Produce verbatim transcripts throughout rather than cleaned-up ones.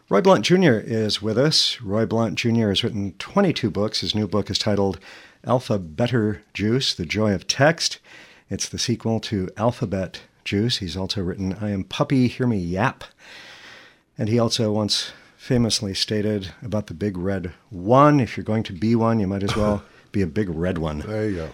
Roy Blunt Junior is with us. Roy Blunt Junior has written twenty-two books. His new book is titled Alpha Better Juice, The Joy of Text. It's the sequel to Alphabet Juice. He's also written I Am Puppy, Hear Me Yap. And he also once famously stated about the big red one, if you're going to be one, you might as well be a big red one. There you go.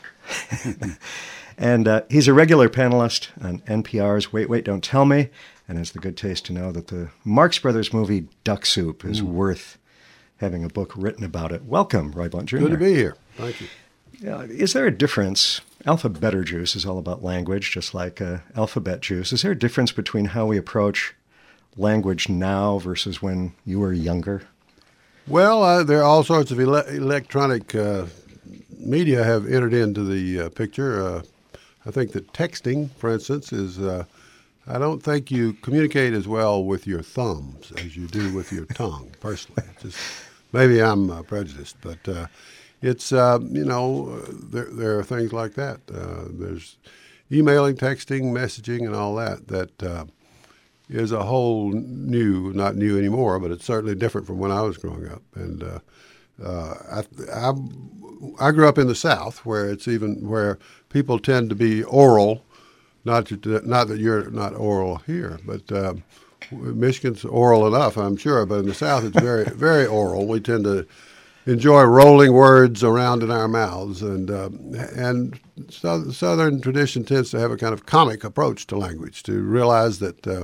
And uh, he's a regular panelist on N P R's Wait, Wait, Don't Tell Me, and has the good taste to know that the Marx Brothers movie Duck Soup is mm. worth having a book written about it. Welcome, Roy Blunt Junior Good to be here. Thank you. Uh, is there a difference? Alpha Better Juice is all about language, just like uh, Alphabet Juice. Is there a difference between how we approach language now versus when you were younger? Well, uh, there are all sorts of ele- electronic uh, media have entered into the uh, picture. Uh, I think that texting, for instance, is, uh, I don't think you communicate as well with your thumbs as you do with your tongue, personally. It's just, maybe I'm uh, prejudiced, but uh, it's, uh, you know, there, there are things like that. Uh, there's emailing, texting, messaging, and all that, that uh, is a whole new, not new anymore, but it's certainly different from when I was growing up. And uh, uh, I, I, I grew up in the South, where it's even where people tend to be oral. Not to, not that you're not oral here, but uh, Michigan's oral enough, I'm sure. But in the South, it's very, very oral. We tend to enjoy rolling words around in our mouths, and uh, and so, Southern tradition tends to have a kind of comic approach to language, to realize that uh,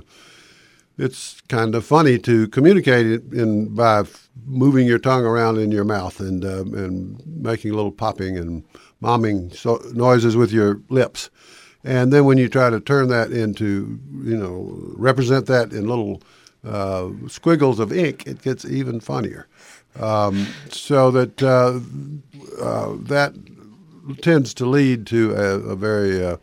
it's kind of funny to communicate it in by f- moving your tongue around in your mouth and uh, and making little popping and momming so- noises with your lips. And then when you try to turn that into, you know, represent that in little uh, squiggles of ink, it gets even funnier. Um, so that uh, uh, that tends to lead to a, a very uh,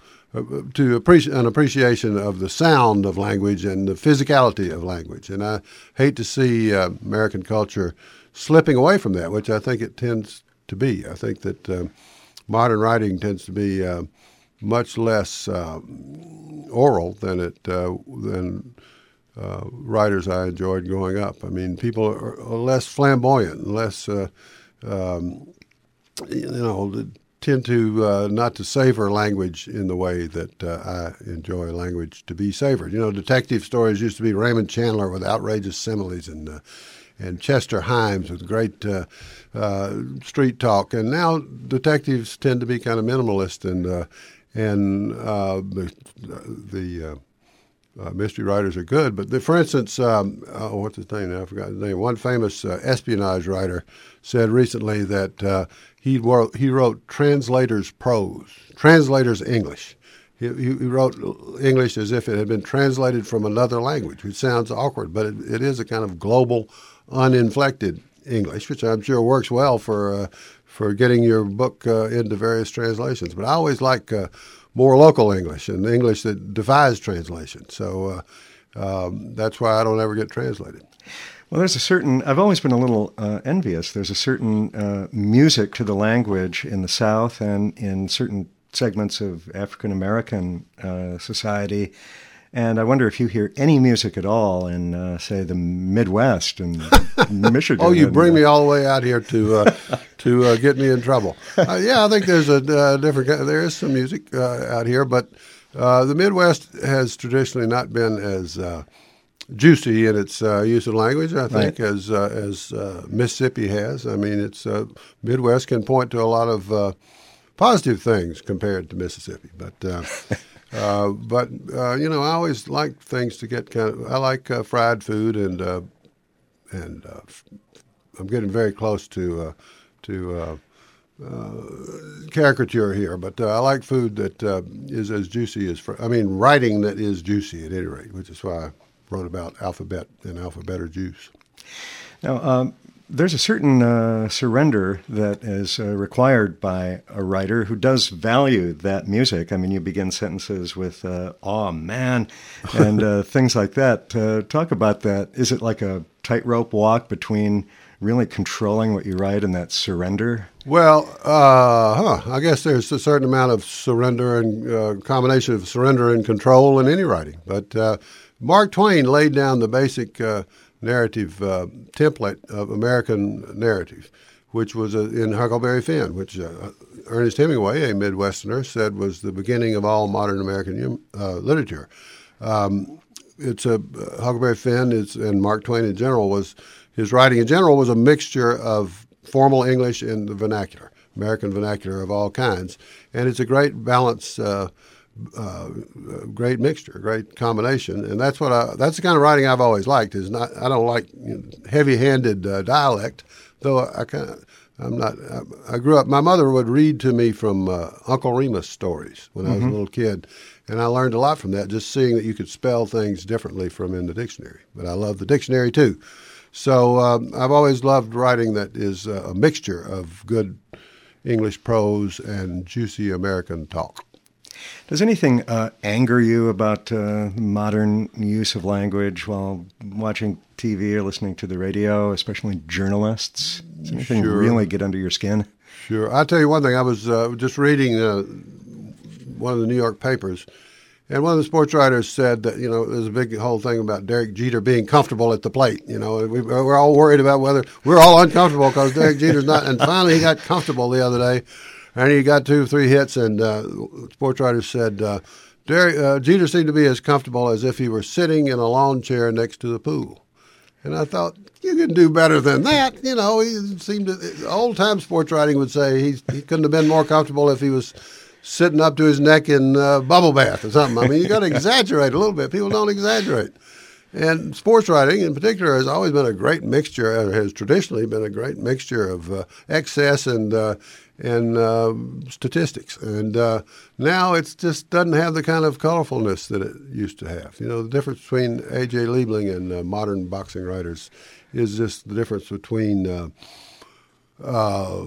to appreci- an appreciation of the sound of language and the physicality of language. And I hate to see uh, American culture slipping away from that, which I think it tends to be. I think that uh, modern writing tends to be uh, much less uh, oral than it uh, than uh, writers I enjoyed growing up. I mean, people are, are less flamboyant, less uh, um, you know, tend to uh, not to savor language in the way that uh, I enjoy language to be savored. You know, detective stories used to be Raymond Chandler with outrageous similes and uh, and Chester Himes with great uh, uh, street talk, and now detectives tend to be kind of minimalist and. Uh, And uh, the the uh, uh, mystery writers are good, but the, for instance, um, oh, what's his name now? I forgot his name. One famous uh, espionage writer said recently that uh, he wrote he wrote translators' prose, translators' English. He, he wrote English as if it had been translated from another language, which sounds awkward, but it, it is a kind of global, uninflected English, which I'm sure works well for. Uh, for getting your book uh, into various translations. But I always like uh, more local English and English that defies translation. So uh, um, that's why I don't ever get translated. Well, there's a certain, I've always been a little uh, envious. There's a certain uh, music to the language in the South and in certain segments of African-American uh, society. And I wonder if you hear any music at all in, uh, say, the Midwest and Michigan. Oh, you and, bring uh, me all the way out here to uh, to uh, get me in trouble. Uh, yeah, I think there's a uh, different. There is some music uh, out here, but uh, the Midwest has traditionally not been as uh, juicy in its uh, use of language, I think, right. as uh, as uh, Mississippi has. I mean, it's uh, Midwest can point to a lot of uh, positive things compared to Mississippi, but. Uh, Uh, but, uh, you know, I always like things to get kind of, I like uh, fried food and, uh, and uh, f- I'm getting very close to, uh, to uh, uh, caricature here, but uh, I like food that uh, is as juicy as, fr- I mean, writing that is juicy at any rate, which is why I wrote about alphabet and Alpha Better Juice. Now, um, there's a certain uh, surrender that is uh, required by a writer who does value that music. I mean, you begin sentences with, uh, "Aw, man," and uh, things like that. Uh, talk about that. Is it like a tightrope walk between really controlling what you write and that surrender? Well, uh, huh, I guess there's a certain amount of surrender and uh, combination of surrender and control in any writing. But uh, Mark Twain laid down the basic uh, narrative uh, template of American narrative, which was uh, in Huckleberry Finn, which uh, Ernest Hemingway, a Midwesterner, said was the beginning of all modern American uh, literature. Um, it's a uh, Huckleberry Finn is, and Mark Twain in general was his writing in general was a mixture of formal English and the vernacular, American vernacular of all kinds, and it's a great balance, uh, uh, great mixture, great combination, and that's what I, that's the kind of writing I've always liked. Is not I don't like you know, heavy-handed uh, dialect, though I kind of. I'm not. I, I grew up. My mother would read to me from uh, Uncle Remus stories when I was mm-hmm. a little kid, and I learned a lot from that. Just seeing that you could spell things differently from in the dictionary. But I love the dictionary too. So um, I've always loved writing that is uh, a mixture of good English prose and juicy American talk. Does anything uh, anger you about uh, modern use of language while watching T V or listening to the radio, especially journalists? Does anything sure. really get under your skin? Sure. I'll tell you one thing. I was uh, just reading uh, one of the New York papers, and one of the sports writers said that, you know, there's a big whole thing about Derek Jeter being comfortable at the plate. You know, we, we're all worried about whether we're all uncomfortable because Derek Jeter's not. And finally he got comfortable the other day. And he got two, three hits, and uh, sports writers said uh, Derek, uh, Jeter seemed to be as comfortable as if he were sitting in a lawn chair next to the pool. And I thought, you can do better than that. You know, he seemed to, old-time sports writing would say he, he couldn't have been more comfortable if he was sitting up to his neck in a bubble bath or something. I mean, you got to exaggerate a little bit. People don't exaggerate. And sports writing, in particular, has always been a great mixture, or has traditionally been a great mixture of uh, excess and uh, and uh, statistics. And uh, now it just doesn't have the kind of colorfulness that it used to have. You know, the difference between A J Liebling and uh, modern boxing writers is just the difference between. Uh, uh,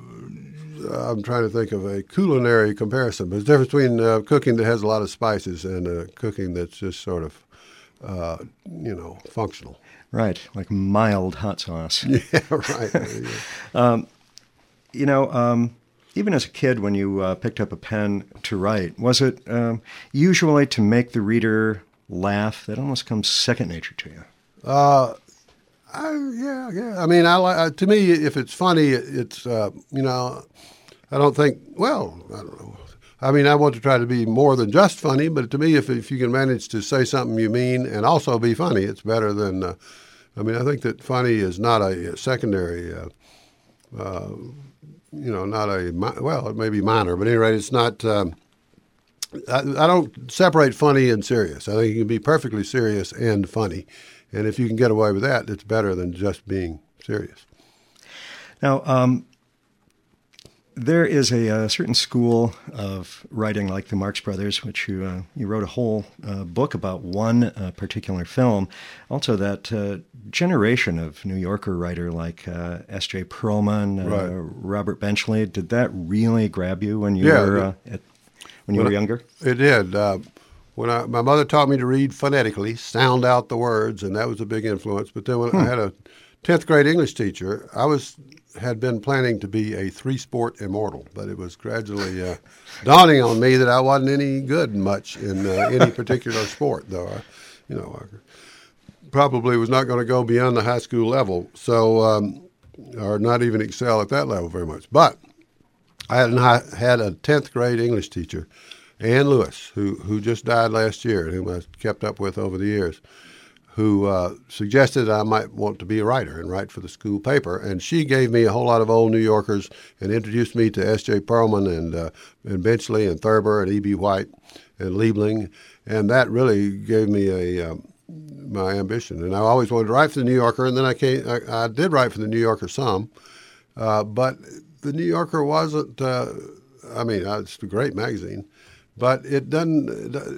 I'm trying to think of a culinary comparison, but it's the difference between uh, cooking that has a lot of spices and uh, cooking that's just sort of. Uh, you know, functional. Right, like mild hot sauce. Yeah, right. Yeah. um, you know, um, even as a kid, when you uh, picked up a pen to write, was it um, usually to make the reader laugh? That almost comes second nature to you. Uh, I, yeah, yeah. I mean, I like. To me, if it's funny, it's uh, you know, I don't think. Well, I don't know. I mean, I want to try to be more than just funny, but to me, if if you can manage to say something you mean and also be funny, it's better than. Uh, I mean, I think that funny is not a, a secondary. Uh, uh, you know, not a well, it may be minor, but at any rate, it's not. Um, I, I don't separate funny and serious. I think you can be perfectly serious and funny, and if you can get away with that, it's better than just being serious. Now. Um There is a, a certain school of writing like the Marx Brothers, which you uh, you wrote a whole uh, book about one uh, particular film. Also, that uh, generation of New Yorker writer like uh, S J Perlman, uh, right. Robert Benchley. Did that really grab you when you yeah, were it, uh, at, when you when were younger? It did. Uh, when I, my mother taught me to read phonetically, sound out the words, and that was a big influence. But then when hmm. I had a tenth grade English teacher, I was. had been planning to be a three-sport immortal, but it was gradually uh, dawning on me that I wasn't any good much in uh, any particular sport, though I, you know, I probably was not going to go beyond the high school level, so um, or not even excel at that level very much. But I had, had a tenth grade English teacher, Ann Lewis, who who just died last year, and whom I kept up with over the years, who uh, suggested I might want to be a writer and write for the school paper. And she gave me a whole lot of old New Yorkers and introduced me to S J Perlman and uh, and Benchley and Thurber and E B. White and Liebling. And that really gave me a um, my ambition. And I always wanted to write for the New Yorker. And then I came, I, I did write for the New Yorker some. Uh, but the New Yorker wasn't, uh, I mean, it's a great magazine, but it doesn't,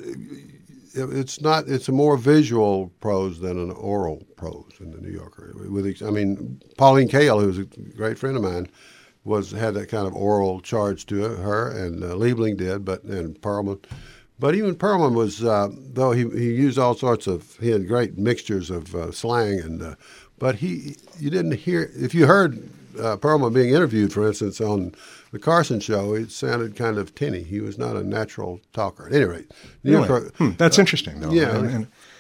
it's not. It's a more visual prose than an oral prose in the New Yorker. With, I mean, Pauline Kael, who was a great friend of mine, was had that kind of oral charge to it, her, and uh, Liebling did, but and Perlman. But even Perlman was, uh, though he he used all sorts of, he had great mixtures of uh, slang, and uh, but he you didn't hear if you heard uh, Perlman being interviewed, for instance, on the Carson Show, it sounded kind of tinny. He was not a natural talker. At any rate, New really? Yorker, hmm, that's uh, interesting, though. Yeah, and, and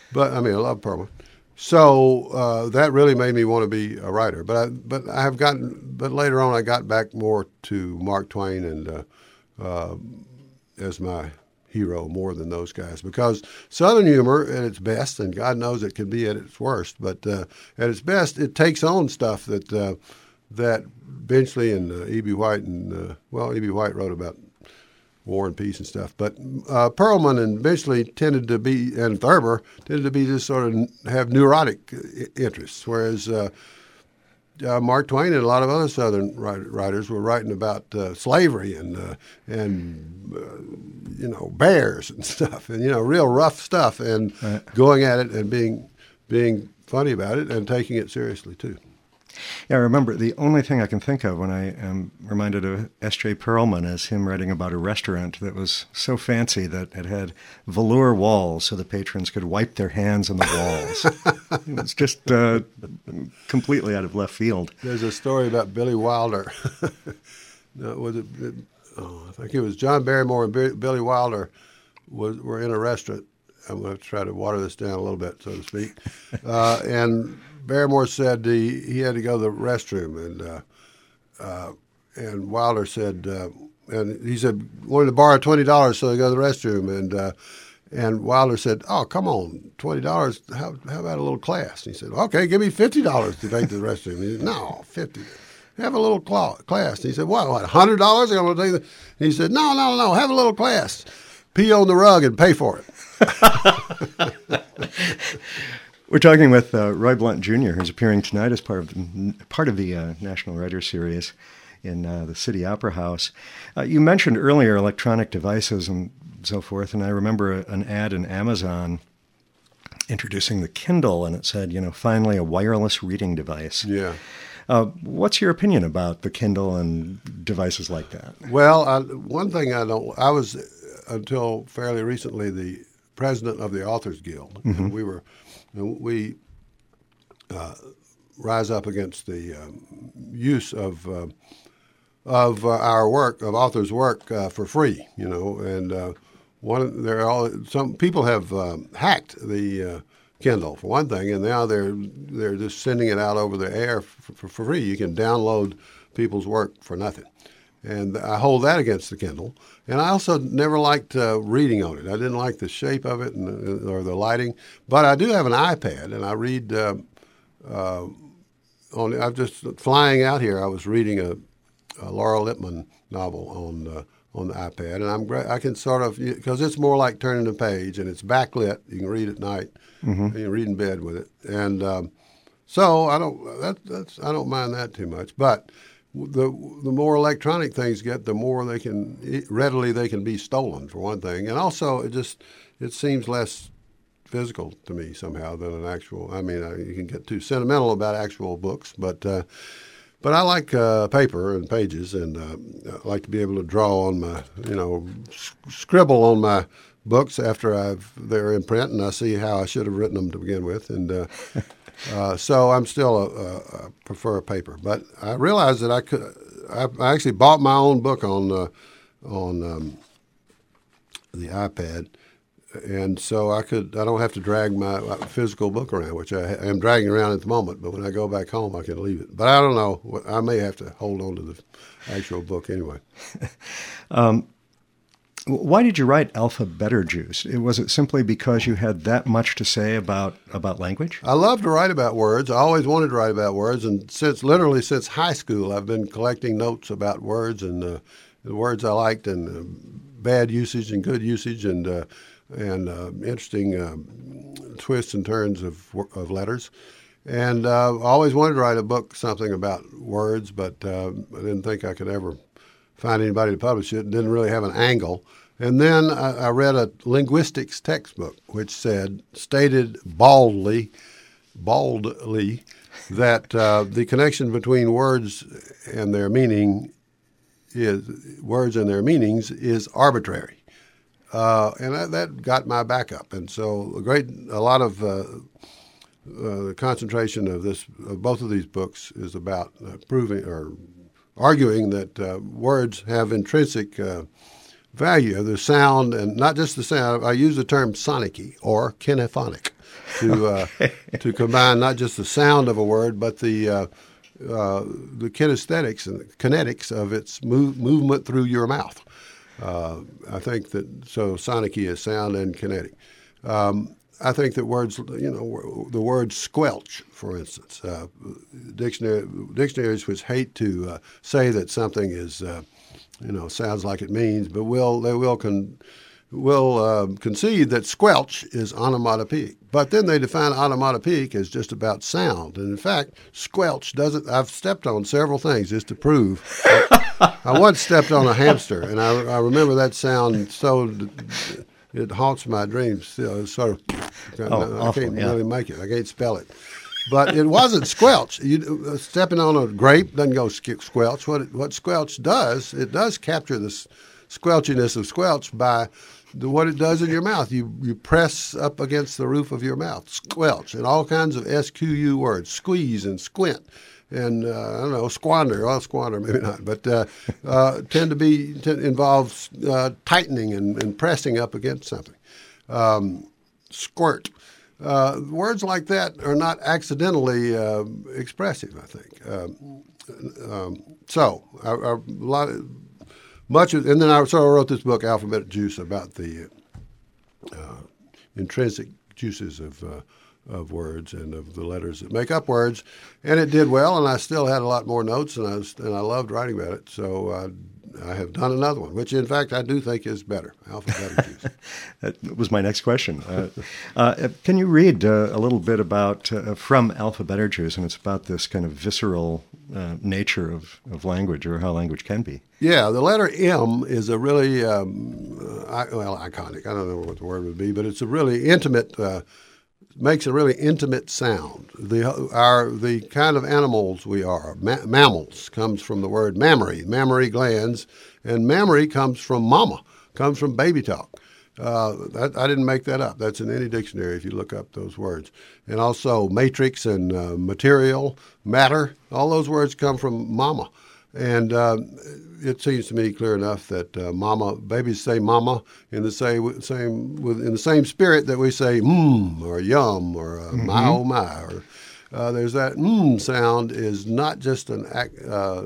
But I mean, I love Perlman. So uh, that really made me want to be a writer. But I, but I have gotten. But later on, I got back more to Mark Twain and uh, uh, as my hero more than those guys, because Southern humor at its best, and God knows it can be at its worst, but uh, at its best, it takes on stuff that uh, that Benchley and uh, E B. White and uh, well, E B. White wrote about War and Peace and stuff, but uh, Perlman and Benchley tended to be, and Thurber tended to be just sort of have neurotic interests, whereas uh, uh, Mark Twain and a lot of other Southern writers were writing about uh, slavery and uh, and uh, you know bears and stuff, and you know real rough stuff, and right. going at it and being being funny about it and taking it seriously too. Yeah, I remember the only thing I can think of when I am reminded of S J. Perlman is him writing about a restaurant that was so fancy that it had velour walls so the patrons could wipe their hands on the walls. It was just uh, completely out of left field. There's a story about Billy Wilder. no, was it, it, oh, I think it was John Barrymore and B- Billy Wilder was were in a restaurant. I'm going to try to water this down a little bit, so to speak. Uh, and Barrymore said he, he had to go to the restroom, and uh, uh, and Wilder said, uh, and he said wanted to borrow twenty dollars so he go to the restroom, and uh, and Wilder said, "Oh, come on, twenty dollars. How how about a little class?" And he said, "Okay, give me fifty dollars to take to the restroom." And he said, "No, fifty. Have a little cl- class." And he said, "What? What? Hundred dollars? I'm going to take the." And he said, "No, no, no. Have a little class. Pee on the rug and pay for it." We're talking with uh, Roy Blount Junior, who's appearing tonight as part of the, part of the uh, National Writers Series in uh, the City Opera House. Uh, you mentioned earlier electronic devices and so forth, and I remember a, an ad in Amazon introducing the Kindle, and it said, you know, finally a wireless reading device. Yeah. Uh, what's your opinion about the Kindle and devices like that? Well, I, one thing I don't, I was until fairly recently the president of the Authors Guild, mm-hmm. and we were, we uh, rise up against the um, use of uh, of uh, our work, of authors' work, uh, for free. You know, and uh, one there are all some people have um, hacked the uh, Kindle for one thing, and now they're they're just sending it out over the air for, for, for free. You can download people's work for nothing. And I hold that against the Kindle. And I also never liked uh, reading on it. I didn't like the shape of it and, or the lighting. But I do have an iPad, and I read uh, uh, on. I'm just flying out here. I was reading a, a Laura Lippman novel on uh, on the iPad, and I'm I can sort of because it's more like turning a page, and it's backlit. You can read at night. Mm-hmm. And you can read in bed with it, and um, so I don't. That, that's I don't mind that too much, but. The the more electronic things get, the more they can readily they can be stolen, for one thing, and also it just it seems less physical to me somehow than an actual. I mean, I, you can get too sentimental about actual books, but uh, but I like uh, paper and pages, and uh, I like to be able to draw on my you know scribble on my books after I've they're in print, and I see how I should have written them to begin with, and. Uh, Uh, so I'm still a, a, a prefer paper, but I realized that I could. I, I actually bought my own book on uh, on um, the iPad, and so I could. I don't have to drag my physical book around, which I am dragging around at the moment. But when I go back home, I can leave it. But I don't know. I may have to hold on to the actual book anyway. um. Why did you write Alpha Better Juice? Was it simply because you had that much to say about, about language? I love to write about words. I always wanted to write about words, and since literally since high school, I've been collecting notes about words and uh, the words I liked, and uh, bad usage and good usage, and uh, and uh, interesting uh, twists and turns of of letters. And uh, I always wanted to write a book, something about words, but uh, I didn't think I could ever find anybody to publish it, and didn't really have an angle. And then I, I read a linguistics textbook which said, stated baldly, baldly, that uh, the connection between words and their meaning is words and their meanings is arbitrary, uh, and that, that got my back up. And so a great, a lot of uh, uh, the concentration of this, of both of these books, is about uh, proving or arguing that uh, words have intrinsic uh, value, the sound, and not just the sound. I use the term sonicky or kinephonic. to uh, to combine not just the sound of a word, but the uh, uh, the kinesthetics and kinetics of its move, movement through your mouth. Uh, I think that so sonicky is sound and kinetic. Um, I think that words, you know, the word squelch, for instance, uh, dictionary dictionaries which hate to uh, say that something is, uh, you know, sounds like it means, but will they will con. will uh, concede that squelch is onomatopoeic. But then they define onomatopoeic as just about sound. And in fact, squelch doesn't, I've stepped on several things just to prove. I once stepped on a hamster, and I, I remember that sound so, it haunts my dreams still. It's sort of, oh, I awful, can't yeah. really make it. I can't spell it. But it wasn't squelch. You, uh, stepping on a grape doesn't go squelch. What, it, what squelch does, it does capture the squelchiness of squelch by the, what it does in your mouth. You you press up against the roof of your mouth, squelch, and all kinds of S Q U words, squeeze and squint, and uh, I don't know, squander. Well, squander maybe not, but uh, uh, tend to be to involve uh, tightening and, and pressing up against something. Um, squirt. Uh, words like that are not accidentally uh, expressive, I think. Um, um, so, a, a lot of, much of, and then I so I wrote this book, Alphabet Juice, about the uh, intrinsic juices of uh, of words and of the letters that make up words, and it did well. And I still had a lot more notes, and I was, and I loved writing about it. So uh, I have done another one, which in fact I do think is better, Alphabet Juice. That was my next question. Uh, uh, can you read uh, a little bit about uh, from Alphabet Juice, and it's about this kind of visceral uh, nature of, of language, or how language can be? Yeah, the letter M is a really um, uh, well iconic. I don't know what the word would be, but it's a really intimate. Uh, makes a really intimate sound. The our the kind of animals we are, ma- mammals, comes from the word mammary, mammary glands, and mammary comes from mama, comes from baby talk. Uh, that, I didn't make that up. That's in any dictionary if you look up those words. And also matrix and uh, material, matter, all those words come from mama. And uh, it seems to me clear enough that uh, mama, babies say mama in the same, same with, in the same spirit that we say mmm or yum or uh, mm-hmm. my oh my. Or, uh, there's that mmm sound is not just an act, uh,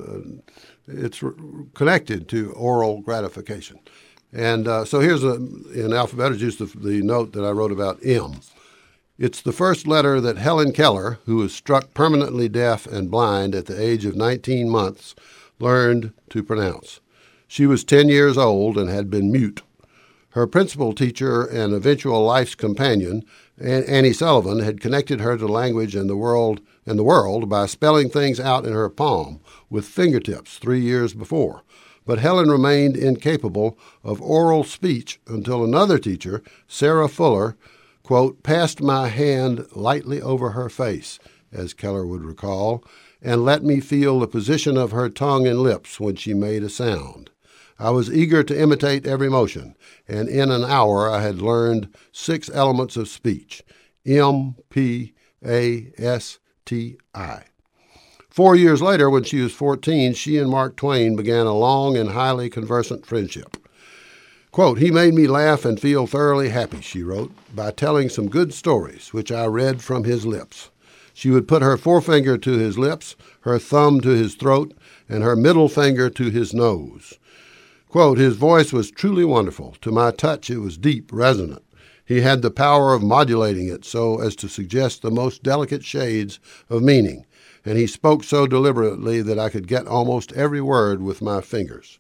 it's re- connected to oral gratification. And uh, so here's a, in Alphabet Juice the, the note that I wrote about M. It's the first letter that Helen Keller, who was struck permanently deaf and blind at the age of nineteen months, learned to pronounce. She was ten years old and had been mute. Her principal teacher and eventual life's companion, Annie Sullivan, had connected her to language and the world and the world by spelling things out in her palm with fingertips three years before. But Helen remained incapable of oral speech until another teacher, Sarah Fuller, quote, passed my hand lightly over her face, as Keller would recall, and let me feel the position of her tongue and lips when she made a sound. I was eager to imitate every motion, and in an hour I had learned six elements of speech, M, P, A, S, T, I. Four years later, when she was fourteen, she and Mark Twain began a long and highly conversant friendship. Quote, he made me laugh and feel thoroughly happy, she wrote, by telling some good stories, which I read from his lips. She would put her forefinger to his lips, her thumb to his throat, and her middle finger to his nose. Quote, his voice was truly wonderful. To my touch, it was deep, resonant. He had the power of modulating it so as to suggest the most delicate shades of meaning, and he spoke so deliberately that I could get almost every word with my fingers.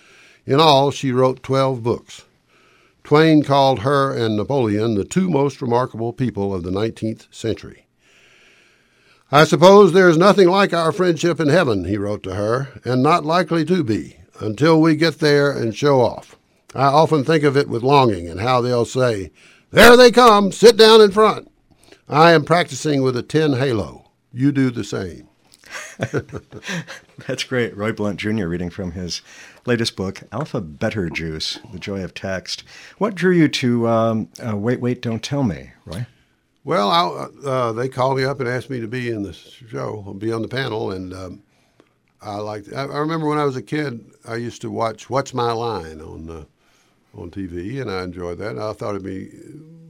In all, she wrote twelve books. Twain called her and Napoleon the two most remarkable people of the nineteenth century. I suppose there is nothing like our friendship in heaven, he wrote to her, and not likely to be, until we get there and show off. I often think of it with longing and how they'll say, there they come, sit down in front. I am practicing with a tin halo. You do the same. That's great. Roy Blount Junior reading from his latest book, Alphabet Juice, The Joy of Text. What drew you to um, uh, Wait, Wait, Don't Tell Me, Roy? Well, I, uh, they called me up and asked me to be in the show, be on the panel, and um, I liked. I, I remember when I was a kid, I used to watch What's My Line on uh, on T V, and I enjoyed that. I thought it'd be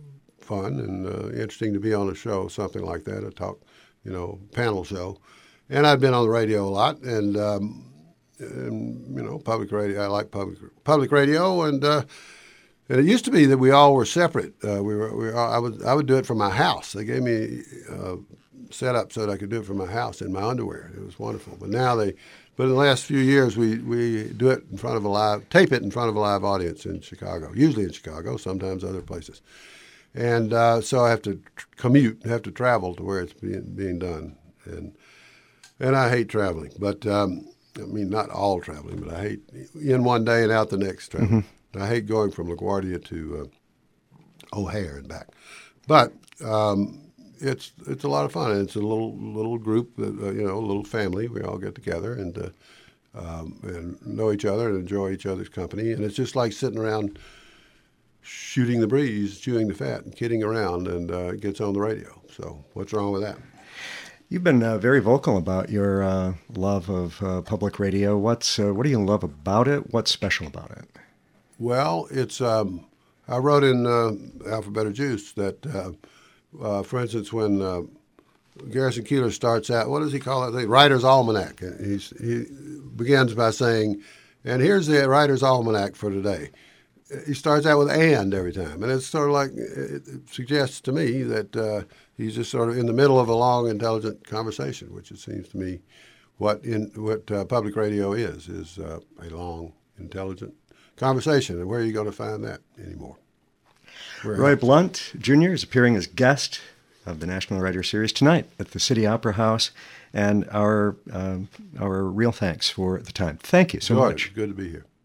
fun and uh, interesting to be on a show, something like that, a talk, you know, panel show. And I've been on the radio a lot, and, um, and you know, public radio. I like public public radio, and uh, and it used to be that we all were separate. Uh, we were, we were, I would I would do it from my house. They gave me uh, set up so that I could do it from my house in my underwear. It was wonderful. But now they, but in the last few years, we, we do it in front of a live, tape it in front of a live audience in Chicago, usually in Chicago, sometimes other places. And uh, so I have to tr- commute, have to travel to where it's being being done. And and I hate traveling, but um, I mean, not all traveling, but I hate in one day and out the next traveling. Mm-hmm. I hate going from LaGuardia to uh, O'Hare and back. But um, it's it's a lot of fun. It's a little little group, that, uh, you know, a little family. We all get together and uh, um, and know each other and enjoy each other's company. And it's just like sitting around shooting the breeze, chewing the fat, and kidding around, and uh, it gets on the radio. So what's wrong with that? You've been uh, very vocal about your uh, love of uh, public radio. What's uh, what do you love about it? What's special about it? Well, it's um, I wrote in uh, Alpha Better Juice that, uh, uh, for instance, when uh, Garrison Keillor starts out, what does he call it? The Writer's Almanac. He's, he begins by saying, and here's the Writer's Almanac for today. He starts out with "and" every time, and it's sort of like it suggests to me that uh, he's just sort of in the middle of a long, intelligent conversation, which it seems to me what in what uh, public radio is is uh, a long, intelligent conversation. And where are you going to find that anymore? Where Roy else? Blount Junior is appearing as guest of the National Writer Series tonight at the City Opera House, and our um, our real thanks for the time. Thank you so Good. much. Good to be here.